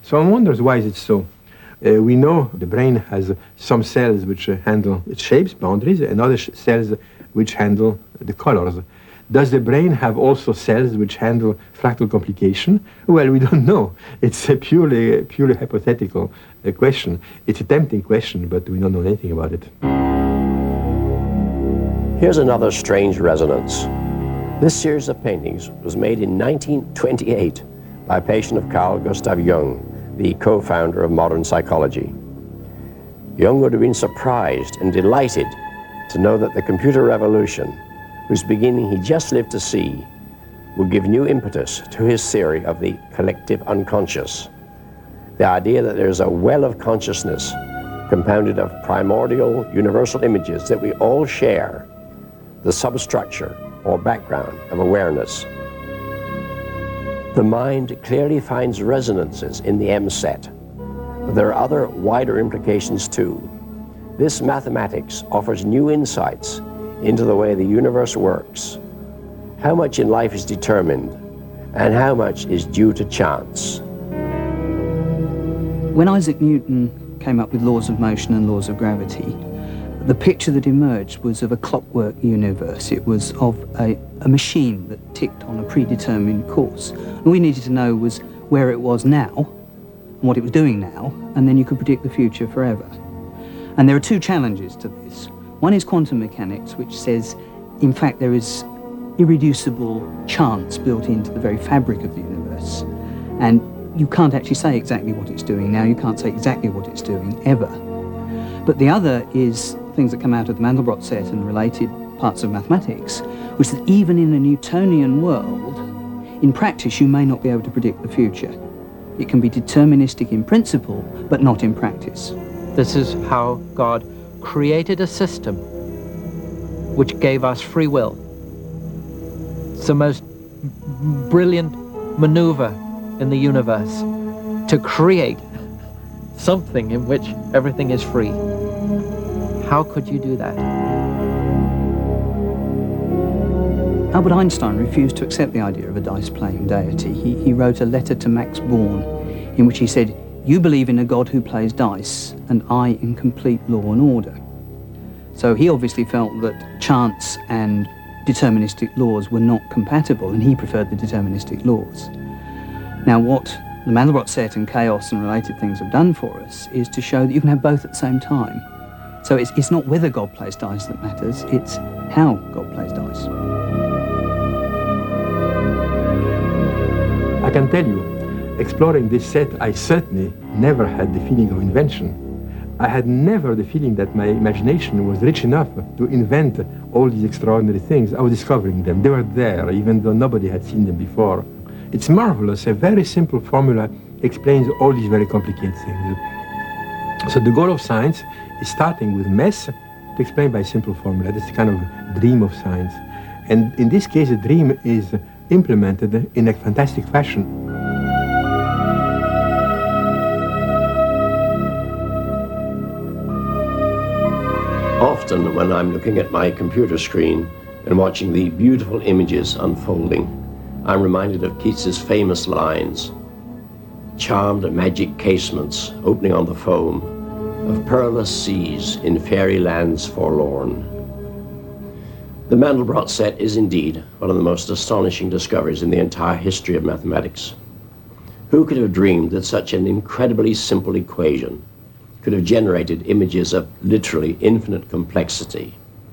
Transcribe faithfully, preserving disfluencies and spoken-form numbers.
So one wonders why is it so. Uh, we know the brain has some cells which uh, handle its shapes, boundaries, and other sh cells which handle the colors. Does the brain have also cells which handle fractal complication? Well, we don't know. It's a purely, purely hypothetical uh, question. It's a tempting question, but we don't know anything about it. Here's another strange resonance. This series of paintings was made in nineteen twenty-eight by a patient of Carl Gustav Jung, the co-founder of modern psychology. Jung would have been surprised and delighted to know that the computer revolution, whose beginning he just lived to see, would give new impetus to his theory of the collective unconscious. The idea that there's a well of consciousness compounded of primordial universal images that we all share, the substructure or background of awareness. The mind clearly finds resonances in the M set, but there are other wider implications too. This mathematics offers new insights into the way the universe works, how much in life is determined, and how much is due to chance. When Isaac Newton came up with laws of motion and laws of gravity, the picture that emerged was of a clockwork universe. It was of a, a machine that ticked on a predetermined course. All we needed to know was where it was now and what it was doing now, and then you could predict the future forever. And there are two challenges to this. One is quantum mechanics, which says, in fact, there is irreducible chance built into the very fabric of the universe. And you can't actually say exactly what it's doing now. You can't say exactly what it's doing ever. But the other is things that come out of the Mandelbrot set and related parts of mathematics, which is that even in a Newtonian world, in practice you may not be able to predict the future. It can be deterministic in principle, but not in practice. This is how God created a system which gave us free will. It's the most brilliant maneuver in the universe, to create something in which everything is free. How could you do that? Albert Einstein refused to accept the idea of a dice-playing deity. He, he wrote a letter to Max Born in which he said, "You believe in a God who plays dice, and I in complete law and order." So he obviously felt that chance and deterministic laws were not compatible, and he preferred the deterministic laws. Now what the Mandelbrot set and chaos and related things have done for us is to show that you can have both at the same time. So it's, it's not whether God plays dice that matters, it's how God plays dice. I can tell you, exploring this set, I certainly never had the feeling of invention. I had never the feeling that my imagination was rich enough to invent all these extraordinary things. I was discovering them. They were there, even though nobody had seen them before. It's marvelous. A very simple formula explains all these very complicated things. So the goal of science is starting with mess to explain by simple formula. That's the kind of dream of science. And in this case, the dream is implemented in a fantastic fashion. Often when I'm looking at my computer screen and watching the beautiful images unfolding, I'm reminded of Keats's famous lines, "Charmed magic casements opening on the foam of perilous seas in fairy lands forlorn." The Mandelbrot set is indeed one of the most astonishing discoveries in the entire history of mathematics. Who could have dreamed that such an incredibly simple equation could have generated images of literally infinite complexity?